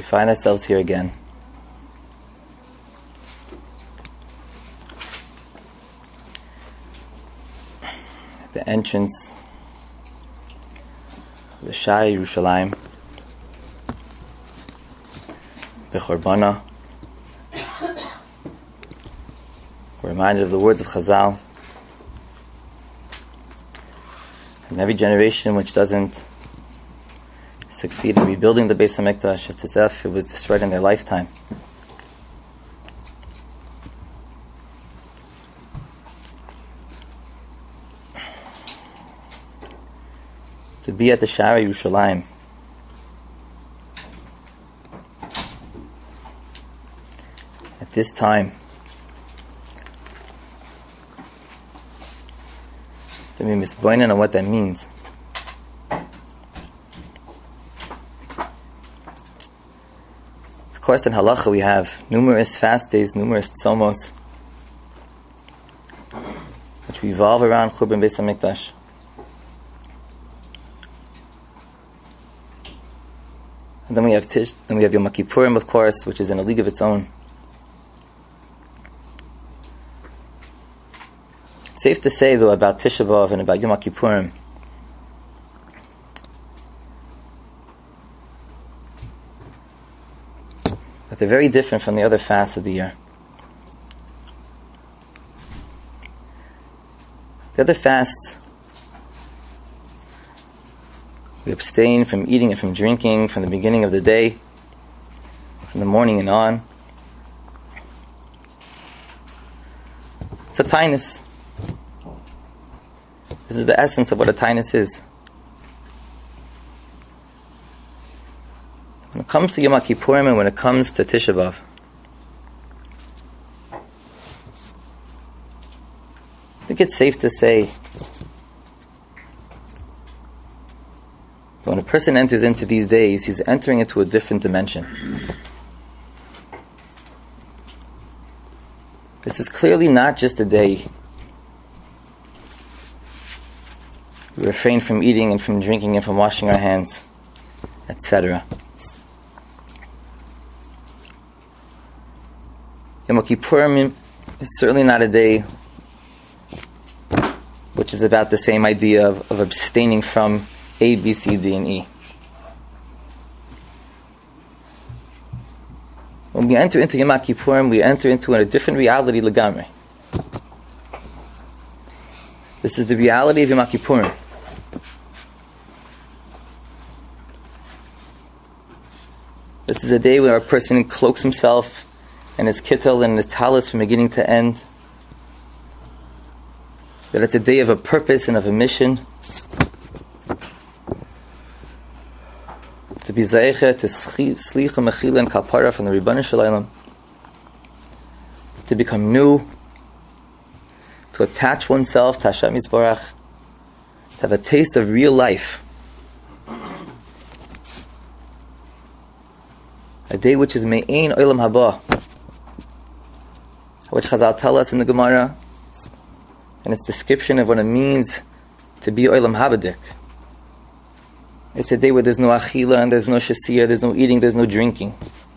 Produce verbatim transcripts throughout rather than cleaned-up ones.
We find ourselves here again. At the entrance of the Sha'ar Yerushalayim, the Chorbana. We're reminded of the words of Chazal. In every generation which doesn't succeed in rebuilding the Beis HaMikdash, it's as if it was destroyed in their lifetime. To be at the Sha'ar Yerushalayim, at this time, to be misboinen on what that means. Of course, in Halacha we have numerous fast days, numerous tzomos, which revolve around Churban Beis HaMikdash. And then we have Tish, then we have Yom Kippurim, of course, which is in a league of its own. It's safe to say, though, about Tisha B'Av and about Yom Kippurim, that they're very different from the other fasts of the year. The other fasts, we abstain from eating and from drinking from the beginning of the day, from the morning and on. It's a tainus. This is the essence of what a tainus is. When it comes to Yom Kippurim and when it comes to Tisha B'Av, I think it's safe to say when a person enters into these days, he's entering into a different dimension. This is clearly not just a day we refrain from eating and from drinking and from washing our hands, et cetera. Yom Kippurim is certainly not a day which is about the same idea of, of abstaining from A, B, C, D, and E. When we enter into Yom Kippurim, we enter into a different reality legamri. This is the reality of Yom Kippurim. This is a day where a person cloaks himself and his kittel and his talis from beginning to end. That it's a day of a purpose and of a mission. To be zeicha, to slicha, mechila, and kapara from the Ribbon Shalom. To become new. To attach oneself to Hashem Yisborach. To have a taste of real life. A day which is me'ein olam haba, which Chazal tell us in the Gemara, and its description of what it means to be olam habadik. It's a day where there's no achila and there's no shasiyah, there's no eating, there's no drinking.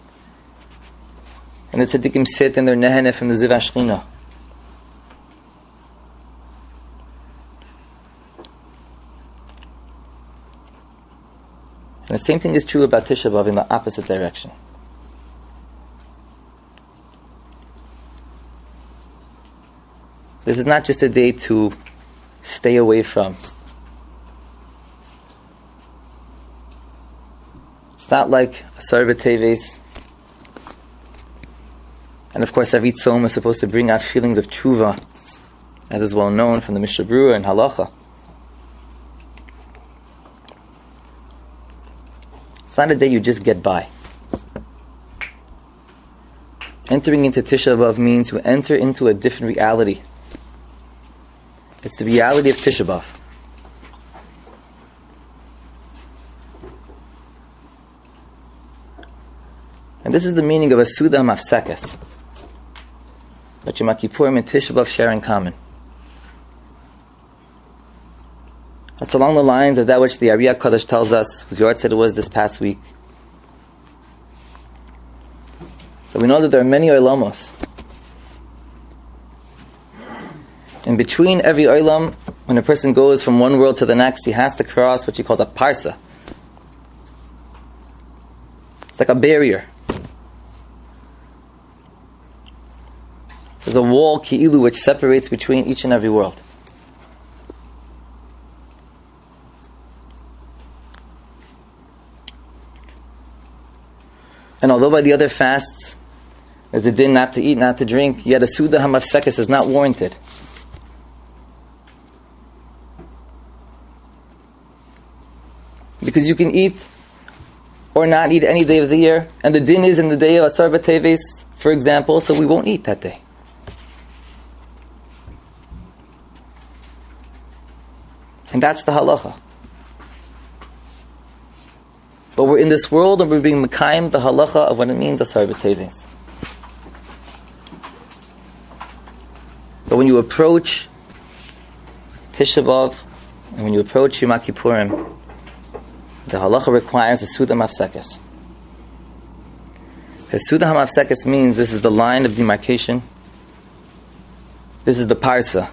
And the tzaddikim sit in their neheneh from the Ziv HaShechina. And the same thing is true about Tisha B'Av in the opposite direction. This is not just a day to stay away from. It's not like a Sarva Teves. And of course, every tzom is supposed to bring out feelings of tshuva, as is well known from the Mishnah Berurah and Halacha. It's not a day you just get by. Entering into Tisha B'Av means to enter into a different reality. It's the reality of Tisha B'Av. And this is the meaning of a Suda Mafsekes, that Yom Kippurim and Tisha B'Av share in common. That's along the lines of that which the Ari HaKadosh tells us, whose yard said it was this past week. But we know that there are many oilamos. In between every oilam, when a person goes from one world to the next, he has to cross what he calls a parsa. It's like a barrier. There's a wall, ki'ilu, which separates between each and every world. And although by the other fasts, there's a din not to eat, not to drink, yet a suda hamafsekes is not warranted. Because you can eat or not eat any day of the year, and the din is in the day of Asar B'Teves, for example, so we won't eat that day. And that's the halacha. But we're in this world and we're being mekayim the halacha of what it means Asar B'Teves. But when you approach Tisha B'Av, and when you approach Yom Kippurim, the halacha requires a suda mafsekes. A suda mafsekes means this is the line of demarcation. This is the parsa.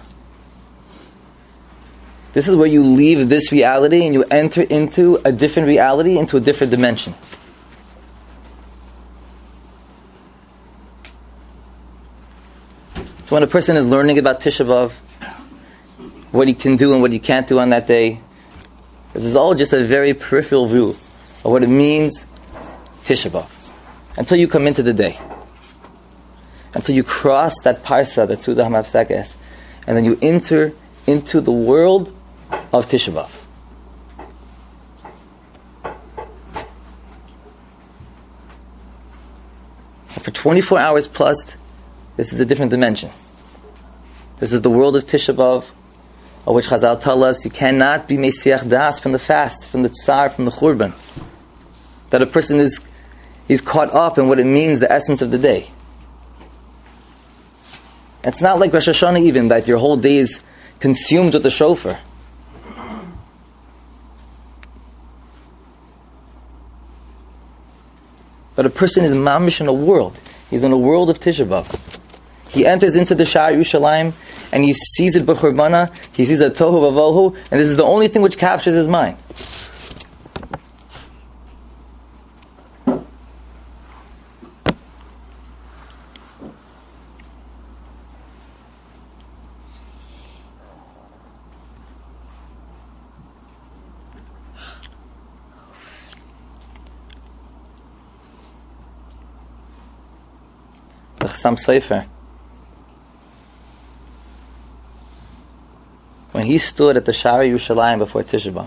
This is where you leave this reality and you enter into a different reality, into a different dimension. So when a person is learning about Tisha B'Av, what he can do and what he can't do on that day, this is all just a very peripheral view of what it means Tisha B'Av. Until you come into the day. Until you cross that parsa, that Suda HaMafsekes, and then you enter into the world of Tisha B'Av. For twenty-four hours plus, this is a different dimension. This is the world of Tisha B'Av, of which Chazal tell us you cannot be Mesiach Das from the fast, from the Tsar, from the Churban. That a person is he's caught up in what it means, the essence of the day. It's not like Rosh Hashanah even, that your whole day is consumed with the shofar. But a person is mamish in a world. He's in a world of Tisha B'Av. He enters into the Sha'ar Yerushalayim and he sees it b'churbana, he sees a tohu vavohu, and this is the only thing which captures his mind. The Chassam Sofer, when he stood at the Sha'ar Yerushalayim before Tisha B'Av,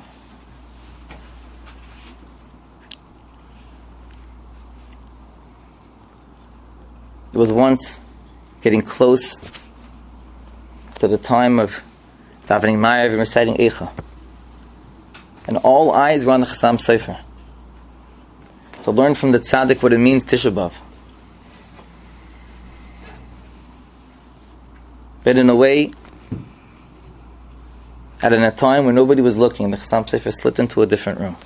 it was once getting close to the time of davening Ma'ariv and reciting Eicha, and all eyes were on the Chassam Sofer to learn from the tzaddik what it means Tisha B'Av. But in a way, at a time when nobody was looking, the Chassam Sofer slipped into a different room.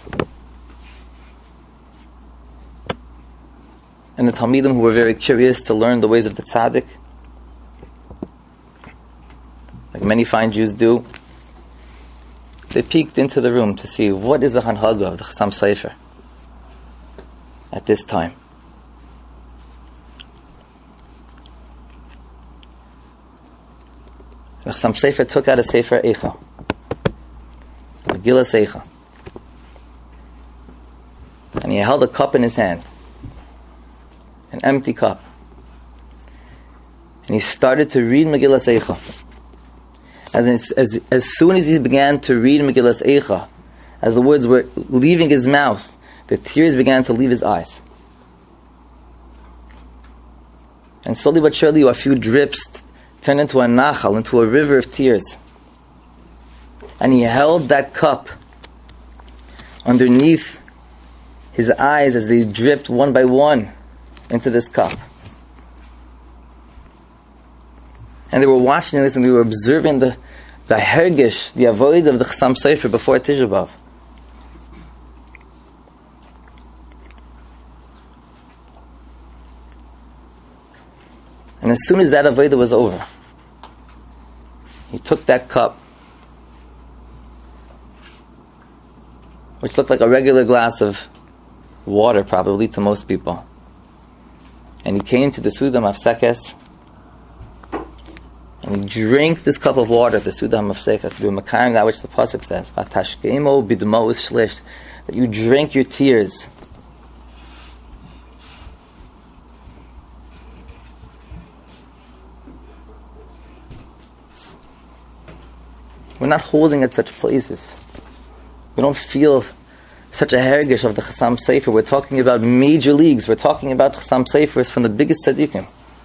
And the Talmidim, who were very curious to learn the ways of the tzaddik, like many fine Jews do, they peeked into the room to see what is the hanhaga of the Chassam Sofer at this time. The Chassam Sofer took out a Sefer Eicha, Megillas Eicha, and he held a cup in his hand, an empty cup, and he started to read Megillas Eicha. As, as, as soon as he began to read Megillas Eicha, as the words were leaving his mouth, the tears began to leave his eyes. And slowly but surely, a few drips turned into a nachal, into a river of tears. And he held that cup underneath his eyes as they dripped one by one into this cup. And they were watching this and they were observing the, the hergish, the avoid of the Chassam Sofer before Tisha B'Av. And as soon as that avodah was over, he took that cup, which looked like a regular glass of water probably to most people, and he came to the Suda Mafsekes, and he drank this cup of water, the Suda Mafsekes, to be Makayim, that which the Pasuk says, Vatashkemo bidmo shlish, that you drank your tears. We're not holding at such places. We don't feel such a hergish of the Chassam Sefer. We're talking about major leagues. We're talking about Chassam Sefers from the biggest tzaddikim.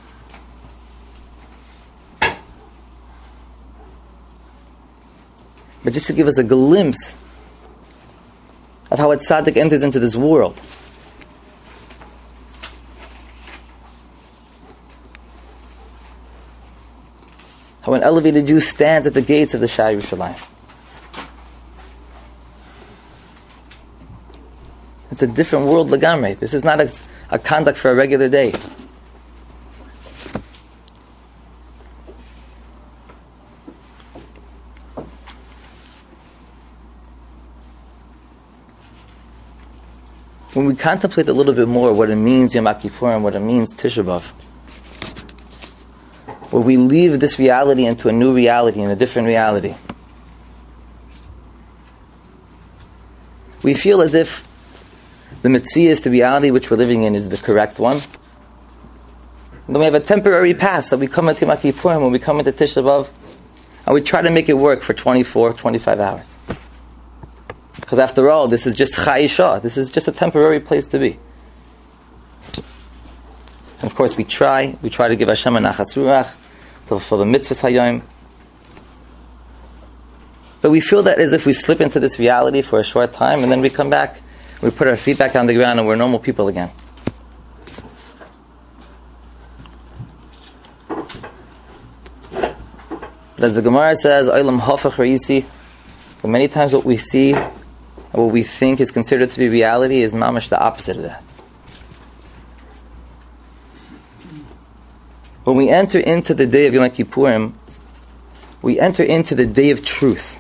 But just to give us a glimpse of how a tzaddik enters into this world. How an elevated Jew stands at the gates of the Shai Yerushalayim. It's a different world, lagamre. This is not a, a conduct for a regular day. When we contemplate a little bit more what it means Yom Kippur and what it means Tisha B'Av, where we leave this reality into a new reality and a different reality, we feel as if the Metzias, the reality which we're living in, is the correct one. And then we have a temporary pass that we come into Yom Kippur, when we come into Tisha B'Av, and we try to make it work for twenty-four, twenty-five hours. Because after all, this is just Chayisha. This is just a temporary place to be. And of course we try, we try to give Hashem a nachas ruach to fulfill the mitzvahs hayom. But we feel that as if we slip into this reality for a short time, and then we come back, we put our feet back on the ground, and we're normal people again. But as the Gemara says, Olam hafach ra'isi, but many times what we see, what we think is considered to be reality, is mamash the opposite of that. When we enter into the day of Yom Kippurim, we enter into the day of truth.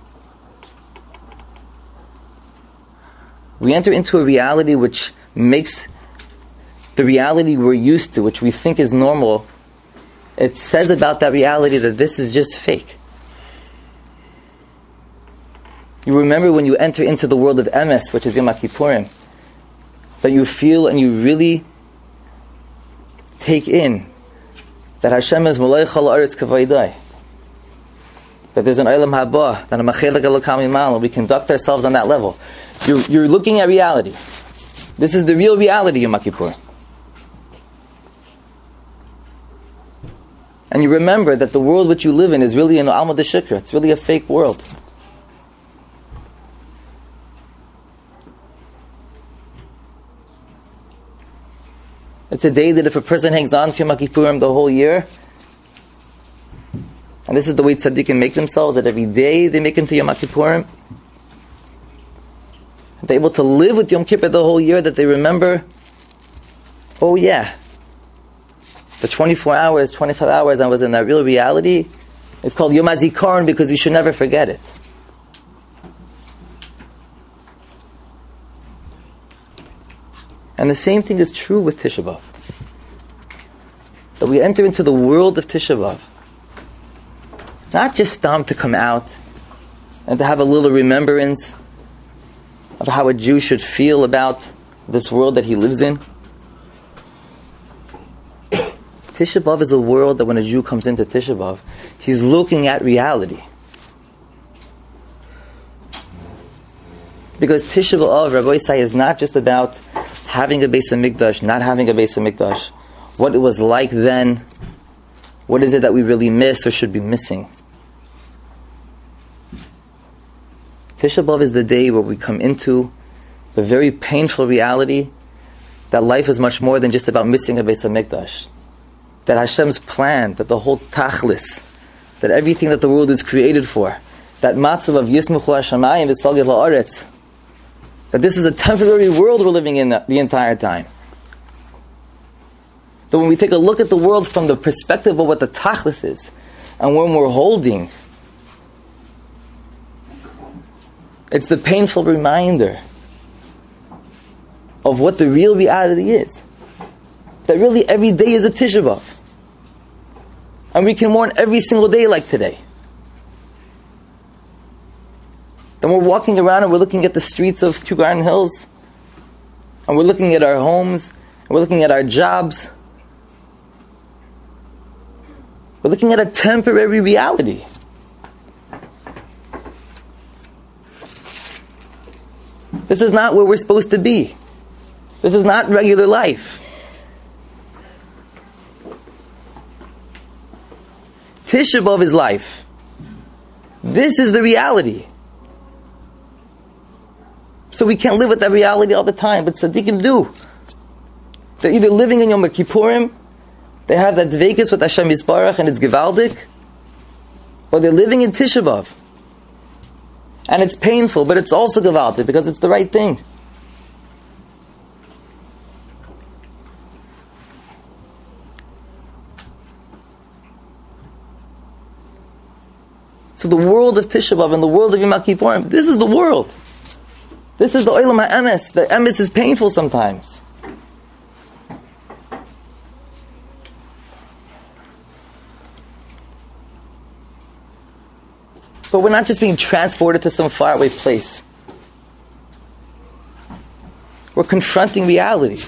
We enter into a reality which makes the reality we're used to, which we think is normal, it says about that reality that this is just fake. You remember when you enter into the world of Emes, which is Yom Kippurim, that you feel and you really take in that Hashem is Molech ha'aretz kavaydai, that there's an Olam Haba, that a Machelek Elokam Imal, we conduct ourselves on that level. You're, you're looking at reality. This is the real reality of Yom Kippur. And you remember that the world which you live in is really an Alma de Shikra. It's really a fake world. It's a day that if a person hangs on to Yom Kippurim the whole year, and this is the way tzaddikim make themselves, that every day they make into Yom Kippurim, they're able to live with Yom Kippur the whole year, that they remember, oh yeah, the twenty-four hours, twenty-five hours I was in that real reality, it's called Yom HaZikaron because you should never forget it. And the same thing is true with Tisha B'Av. That we enter into the world of Tisha B'Av, not just um, to come out and to have a little remembrance of how a Jew should feel about this world that he lives in. Tisha B'Av is a world that when a Jew comes into Tisha B'Av, he's looking at reality. Because Tisha B'Av, Rabbi Isai, is not just about having a Beis HaMikdash, not having a Beis HaMikdash, what it was like then, what is it that we really miss or should be missing. Tisha B'Av is the day where we come into the very painful reality that life is much more than just about missing a Beis HaMikdash. That Hashem's plan, that the whole tachlis, that everything that the world is created for, that matzav of Yismuchu Hashamayim v'Salgei La'aretz, that this is a temporary world we're living in the, the entire time. That when we take a look at the world from the perspective of what the tachlis is, and when we're holding, it's the painful reminder of what the real reality is. That really every day is a Tisha B'Av. And we can mourn every single day like today. Then we're walking around and we're looking at the streets of Kew Garden Hills, and we're looking at our homes, and we're looking at our jobs. We're looking at a temporary reality. This is not where we're supposed to be. This is not regular life. Tisha B'Av is life. This is the reality. So we can't live with that reality all the time, but tzaddikim do. They're either living in Yom Kippurim, they have that dveikus with Hashem Yisbarach and it's gewaldik, or they're living in Tisha B'Av. And it's painful, but it's also gewaldik because it's the right thing. So the world of Tisha B'Av and the world of Yom Kippurim, this is the world. This is the Olam HaEmes. The Emes is painful sometimes. But we're not just being transported to some faraway place. We're confronting reality.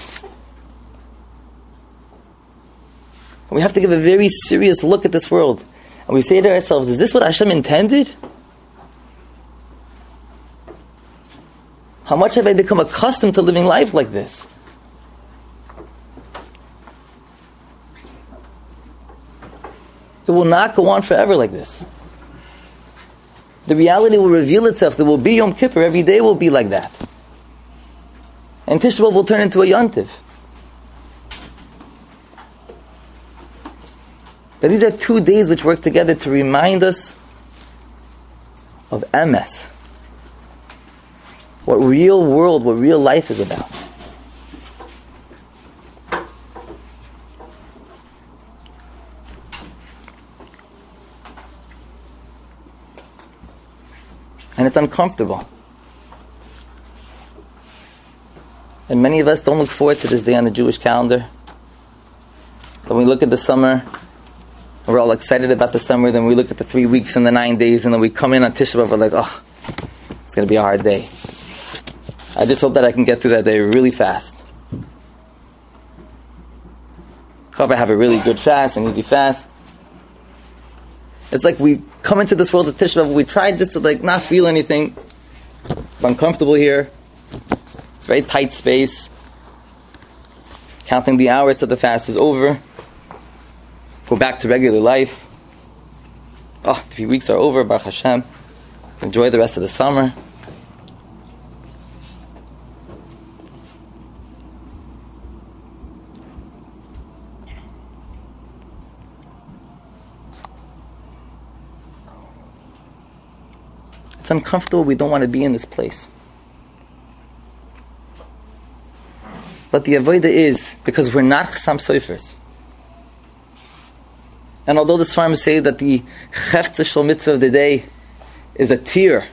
We have to give a very serious look at this world. And we say to ourselves, is this what Hashem intended? How much have I become accustomed to living life like this? It will not go on forever like this. The reality will reveal itself. There will be Yom Kippur. Every day will be like that. And Tisha B'Av will turn into a Yontiv. But these are two days which work together to remind us of Emes. What real world, what real life is about. And it's uncomfortable. And many of us don't look forward to this day on the Jewish calendar. When we look at the summer, we're all excited about the summer, then we look at the three weeks and the nine days, and then we come in on Tisha B'Av, we're like, oh, it's going to be a hard day. I just hope that I can get through that day really fast. Hope I have a really good fast, an easy fast. It's like we come into this world of Tisha B'Av, we try just to like not feel anything. It's uncomfortable here. It's a very tight space. Counting the hours till the fast is over. Go back to regular life. Oh, three weeks are over, Baruch Hashem. Enjoy the rest of the summer. It's uncomfortable. We don't want to be in this place. But the avodah is because we're not Chassam Soifers. And although the Sfarim say that the Cheftzah Shel Mitzvah of the day is a tear,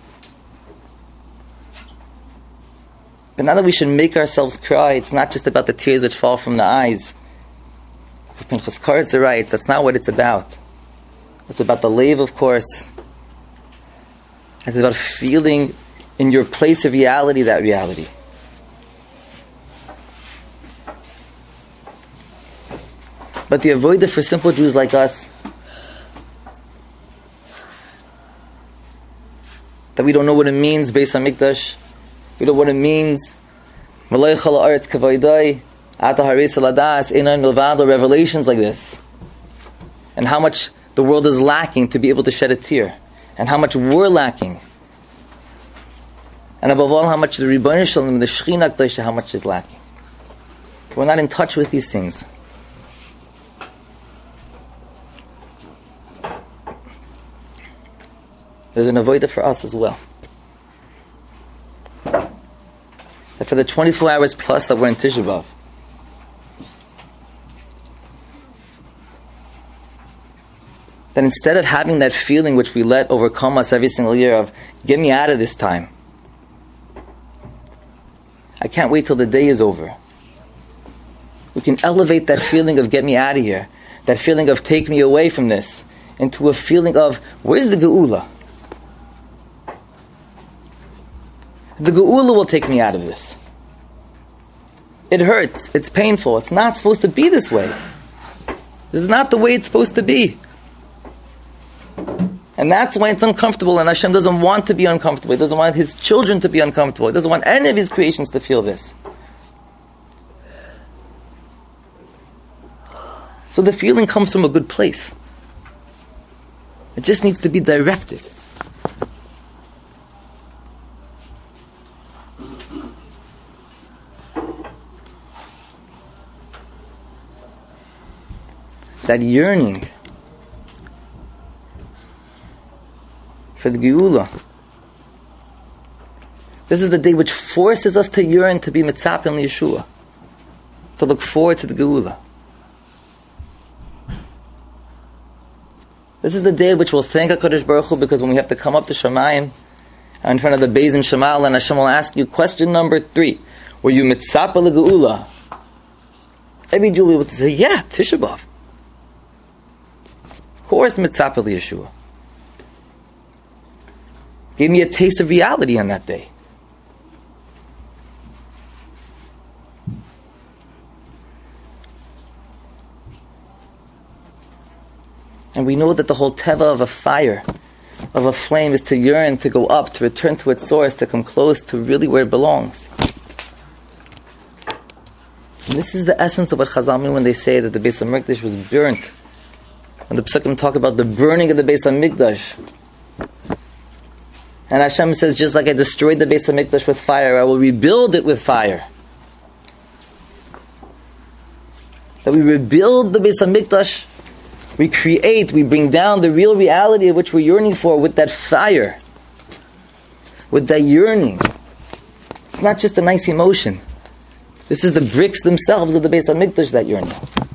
but now that we should make ourselves cry, it's not just about the tears which fall from the eyes. If Pinchas Karetz are right, that's not what it's about. It's about the leiv, of course. It's about feeling in your place of reality that reality. But the avodah for simple Jews like us, that we don't know what it means based on Mikdash, we don't know what it means, revelations like this, and how much the world is lacking to be able to shed a tear, and how much we're lacking, and above all, how much the Rebbeinu Shalom, the Shechina Kedusha, how much is lacking. We're not in touch with these things. There's an avodah for us as well. That for the twenty-four hours plus that we're in Tisha B'Av, that instead of having that feeling which we let overcome us every single year of, get me out of this time, I can't wait till the day is over, we can elevate that feeling of get me out of here, that feeling of take me away from this, into a feeling of, where's the Geula? The Geula will take me out of this. It hurts, it's painful, it's not supposed to be this way. This is not the way it's supposed to be. And that's why it's uncomfortable, and Hashem doesn't want to be uncomfortable. He doesn't want His children to be uncomfortable. He doesn't want any of His creations to feel this. So the feeling comes from a good place. It just needs to be directed. That yearning for the Geula. This is the day which forces us to yearn to be mitzapeh in Yeshua, to look forward to the Geula. This is the day which we'll thank HaKadosh Baruch Hu, because when we have to come up to Shamayim, in front of the Beis in Shemal, and Hashem will ask you, question number three, were you mitzapeh l'Geula? Every Jew will be able to say, yeah, Tisha B'Av. Of course, mitzapeh l'Yeshua. Gave me a taste of reality on that day. And we know that the whole teva of a fire, of a flame, is to yearn, to go up, to return to its source, to come close to really where it belongs. And this is the essence of what Chazal mean when they say that the Beis HaMikdash was burnt. When the Psukim talk about the burning of the Beis HaMikdash. And Hashem says, just like I destroyed the Beis HaMikdash with fire, I will rebuild it with fire. That we rebuild the Beis HaMikdash, we create, we bring down the real reality of which we're yearning for with that fire, with that yearning. It's not just a nice emotion. This is the bricks themselves of the Beis HaMikdash that yearning.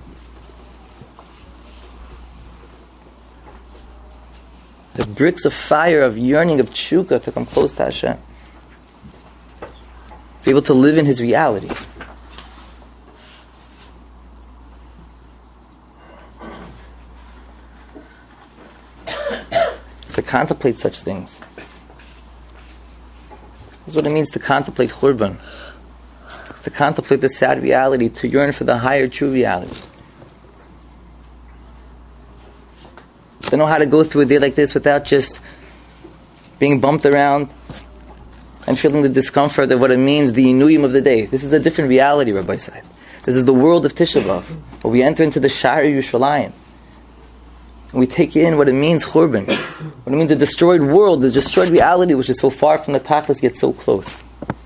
The bricks of fire, of yearning, of tshuka to come close to Hashem. Be able to live in His reality. To contemplate such things. This is what it means to contemplate Churban. To contemplate the sad reality, to yearn for the higher true reality. To know how to go through a day like this without just being bumped around and feeling the discomfort of what it means, the inuyim of the day. This is a different reality, Rabbi said. This is the world of Tisha B'Av, where we enter into the Sha'ar Yerushalayim. And we take in what it means, Churban. What it means, the destroyed world, the destroyed reality, which is so far from the Tachlis, yet so close.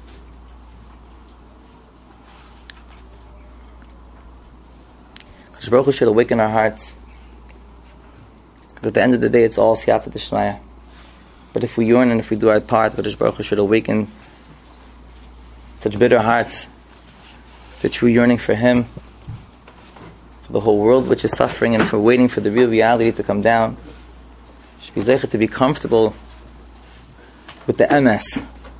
Kadosh Baruch Hu should awaken our hearts. Because at the end of the day, it's all Siyata D'Shmaya. But if we yearn and if we do our part, Kadosh Baruch Hu should awaken such bitter hearts, the true yearning for Him, for the whole world which is suffering, and for waiting for the real reality to come down. Should be zeichet to be comfortable with the M S.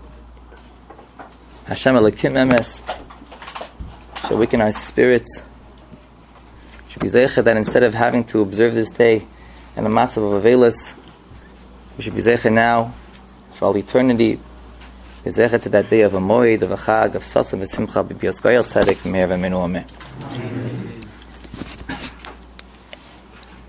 Hashem Elokim M S. Should awaken our spirits. Should be zeichet that instead of having to observe this day and a matzav of aveilus, we should be zeichet now for all eternity. Be zeichet to that day of a moed, of a chag, of sasam, of simcha, b'bias goyal tzedek, me'er v'menu ameh.